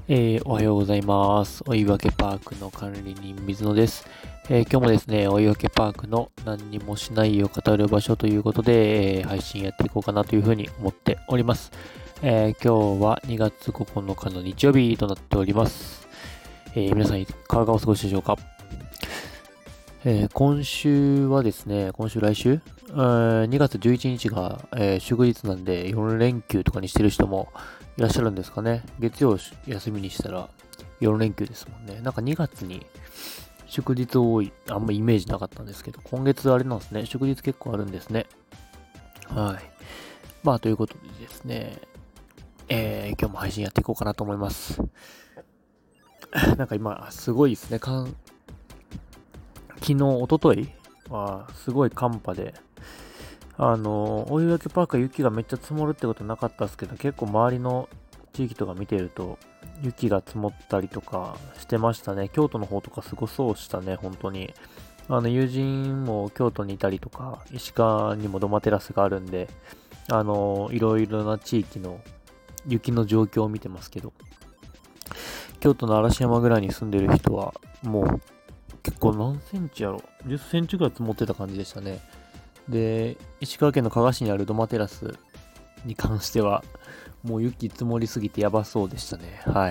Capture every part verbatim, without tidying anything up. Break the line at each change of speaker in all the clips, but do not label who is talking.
えーおはようございます。追分パークの管理人水野です。えー今日もですね、追分パークの何にもしないを語る場所ということで、えー配信やっていこうかなというふうに思っております。えー今日はにがつここのかの日曜日となっております。えー皆さんいかがお過ごしでしょうか？えー今週はですね、今週来週えーにがつじゅういちにちが、えー祝日なんでよん連休とかにしてる人もいらっしゃるんですかね。月曜休みにしたらよん連休ですもんね。なんかにがつに祝日多い、あんまイメージなかったんですけど、今月あれなんですね。祝日結構あるんですね。はい。まあ、ということでですね、えー今日も配信やっていこうかなと思います。なんか今、すごいですね。かん昨日、一昨日は、すごい寒波で、あの、追分パークは雪がめっちゃ積もるってことなかったですけど、結構周りの地域とか見てると、雪が積もったりとかしてましたね。京都の方とかすごそうしたね、本当に。あの、友人も京都にいたりとか、石川にも土間テラスがあるんで、あの、いろいろな地域の雪の状況を見てますけど、京都の嵐山ぐらいに住んでる人は、もう結構何センチやろ ?じゅっ センチぐらい積もってた感じでしたね。で、石川県の加賀市にある土間テラスに関しては、もう雪積もりすぎてやばそうでしたね。はい。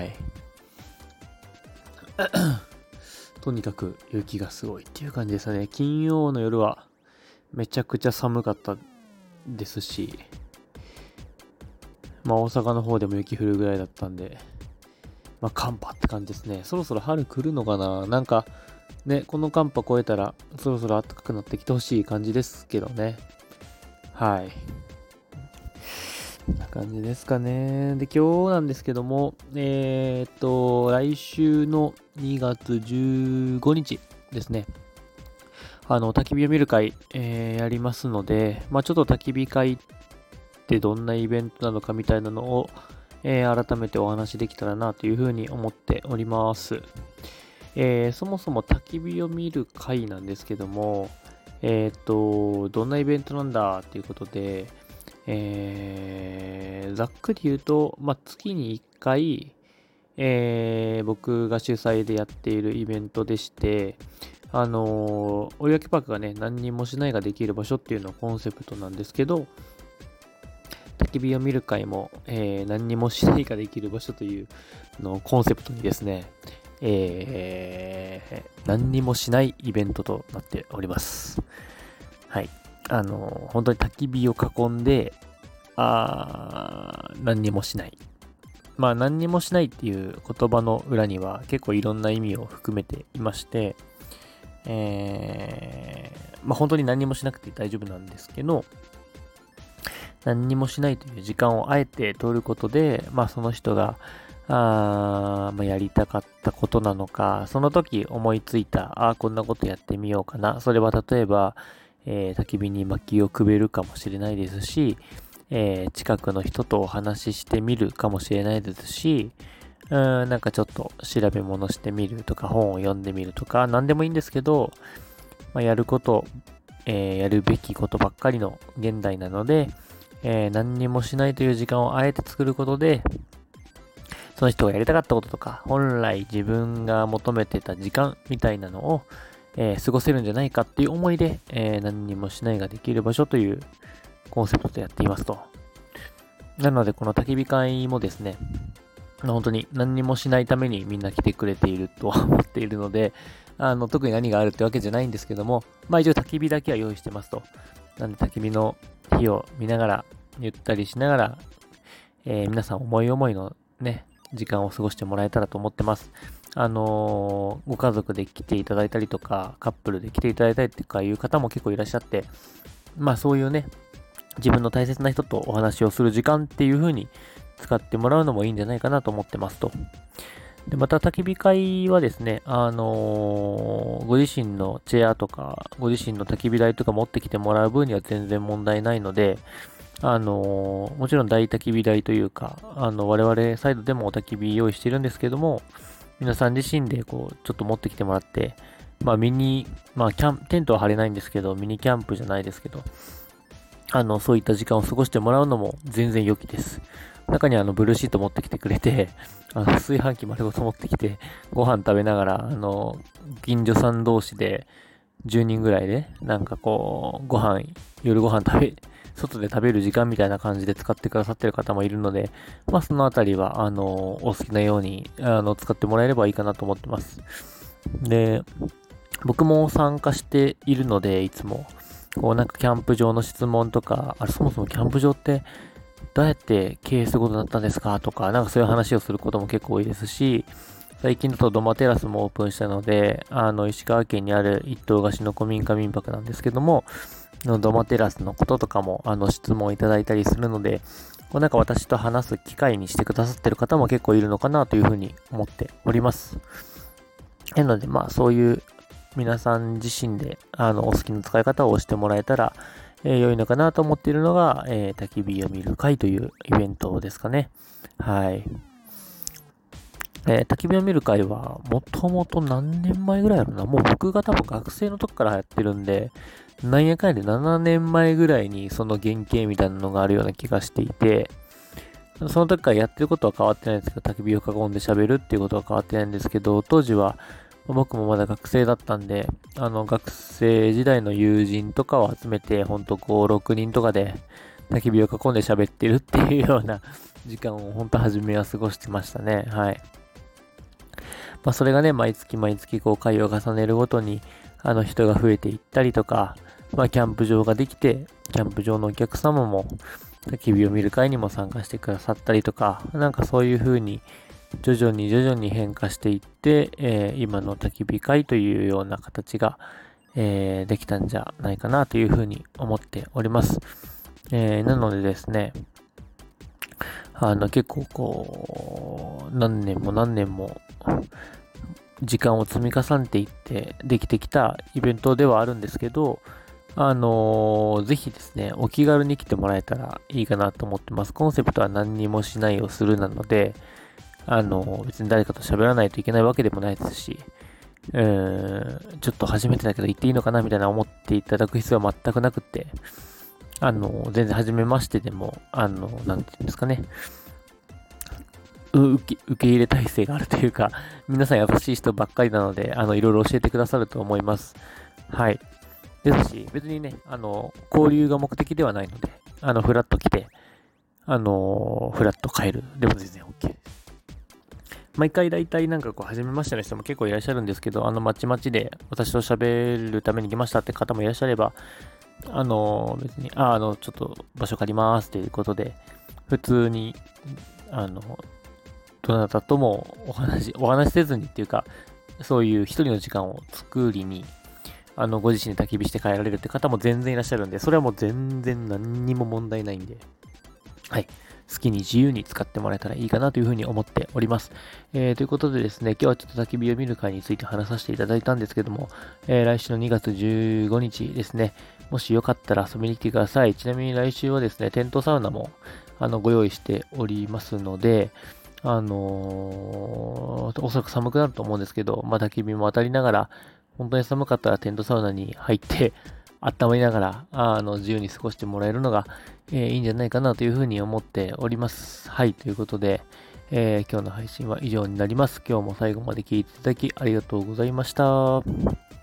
とにかく雪がすごいっていう感じですね。金曜の夜はめちゃくちゃ寒かったですし、まあ大阪の方でも雪降るぐらいだったんで、まあ寒波って感じですね。そろそろ春来るのかな？なんかね、この寒波超えたらそろそろ暖かくなってきてほしい感じですけどね。はい。こんな感じですかね。で、今日なんですけども、えー、っと、来週のにがつじゅうごにちですね。あの、焚き火を見る会、えーやりますので、まあちょっと焚き火会ってどんなイベントなのかみたいなのを、えー改めてお話できたらなというふうに思っております。えーそもそも焚き火を見る会なんですけども、えーっと、どんなイベントなんだっていうことで、えーざっくり言うと、まあ、月にいっかい、えー僕が主催でやっているイベントでして、あのー、追分パークがね、何にもしないができる場所っていうのがコンセプトなんですけど、焚き火を見る会も、えー何にもしないができる場所というのをコンセプトにですね、えー何にもしないイベントとなっております。はい。あのー本当に焚き火を囲んで、あー何にもしない。まあ何にもしないっていう言葉の裏には結構いろんな意味を含めていまして、えー、まあ本当に何にもしなくて大丈夫なんですけど、何にもしないという時間をあえて取ることで、まあその人が、あまあ、やりたかったことなのか、その時思いついた、ああ、こんなことやってみようかな。それは例えば、えー焚き火に薪をくべるかもしれないですし、えー近くの人とお話ししてみるかもしれないですし、うーん、なんかちょっと調べ物してみるとか、本を読んでみるとか、何でもいいんですけど、まあ、やること、えーやるべきことばっかりの現代なので、えー何にもしないという時間をあえて作ることで、その人がやりたかったこととか、本来自分が求めてた時間みたいなのを、えー過ごせるんじゃないかっていう思いで、えー何にもしないができる場所というコンセプトでやっていますと。なので、この焚き火会もですね、本当に何にもしないためにみんな来てくれているとは思っているので、あの、特に何があるってわけじゃないんですけども、まあ一応焚き火だけは用意してますと。なんで焚き火の火を見ながら、ゆったりしながら、えー皆さん思い思いのね、時間を過ごしてもらえたらと思ってます。あのーご家族で来ていただいたりとか、カップルで来ていただいたりとかいう方も結構いらっしゃって、まあそういうね、自分の大切な人とお話をする時間っていう風に使ってもらうのもいいんじゃないかなと思ってますと。で、また焚き火会はですね、あのーご自身のチェアとか、ご自身の焚き火台とか持ってきてもらう分には全然問題ないので、あのーもちろん大焚き火台というか、あの、我々サイドでもお焚き火用意してるんですけども、皆さん自身でこう、ちょっと持ってきてもらって、まあミニ、まあキャン、テントは張れないんですけど、ミニキャンプじゃないですけど、 あの、そういった時間を過ごしてもらうのも全然良きです。中にはあの、ブルーシート持ってきてくれて、あの、炊飯器丸ごと持ってきて、ご飯食べながら、あの、近所さん同士で、じゅうにんぐらいで、なんかこう、ご飯、夜ご飯食べ、外で食べる時間みたいな感じで使ってくださってる方もいるので、まあそのあたりは、あの、お好きなように、あの、使ってもらえればいいかなと思ってます。で、僕も参加しているので、いつも、こうなんかキャンプ場の質問とか、あれそもそもキャンプ場ってどうやって経営することになったんですかとか、なんかそういう話をすることも結構多いですし、最近だとドマテラスもオープンしたので、あの、石川県にある一棟貸しの古民家民泊なんですけども、ドマテラスのこととかも、あの、質問いただいたりするので、こうなんか私と話す機会にしてくださってる方も結構いるのかなというふうに思っております。なので、まあ、そういう皆さん自身で、あの、お好きな使い方を押してもらえたら、えー、良いのかなと思っているのが、えー、焚き火を見る会というイベントですかね。はい。えー、焚き火を見る会は、もともと何年前ぐらいやろな。もう僕が多分学生の時からやってるんで、なんやかんやでななねんまえぐらいにその原型みたいなのがあるような気がしていて、その時からやってることは変わってないんですけど、焚き火を囲んで喋るっていうことは変わってないんですけど、当時は僕もまだ学生だったんで、あの学生時代の友人とかを集めて、ほんとご、ろくにんとかで焚き火を囲んで喋ってるっていうような時間をほんと初めは過ごしてましたね。はい。まあそれがね、毎月毎月こう回を重ねるごとに、あの人が増えていったりとか、まあキャンプ場ができて、キャンプ場のお客様も焚き火を見る会にも参加してくださったりとか、なんかそういう風に徐々に徐々に変化していって、えー、今の焚き火会というような形が、えー、できたんじゃないかなという風に思っております。えー、なのでですね、あの結構こう、何年も何年も時間を積み重ねていってできてきたイベントではあるんですけど、あのー、ぜひですね、お気軽に来てもらえたらいいかなと思ってます。コンセプトは何にもしないをするなので、あのー、別に誰かと喋らないといけないわけでもないですし、うーん、ちょっと初めてだけど言っていいのかなみたいな思っていただく必要は全くなくて、あのー、全然初めましてでも、あのー、なんていうんですかね、受け、受け入れ体制があるというか、皆さん優しい人ばっかりなので、あの、いろいろ教えてくださると思います。はい。ですし、別にね、あの、交流が目的ではないので、あの、フラッと来て、あの、フラッと帰る。でも全然 OK です。毎回大体なんかこう、初めましての人も結構いらっしゃるんですけど、あの、まちまちで私と喋るために来ましたって方もいらっしゃれば、あの、別に、あ、あの、ちょっと場所借りますということで、普通に、あの、どなたともお話、お話しせずにっていうか、そういう一人の時間を作りに、あの、ご自身で焚き火して帰られるって方も全然いらっしゃるんで、それはもう全然何にも問題ないんで、はい。好きに自由に使ってもらえたらいいかなというふうに思っております。えー、ということでですね、今日はちょっと焚き火を見る会について話させていただいたんですけども、えー、来週のにがつじゅうごにちですね、もしよかったら遊びに来てください。ちなみに来週はですね、テントサウナもあのご用意しておりますので、あのー、おそらく寒くなると思うんですけど、まあ、焚き火も当たりながら、本当に寒かったらテントサウナに入って、温まりながら、あの、自由に過ごしてもらえるのが、えー、いいんじゃないかなというふうに思っております。はい、ということで、えー、今日の配信は以上になります。今日も最後まで聞いていただきありがとうございました。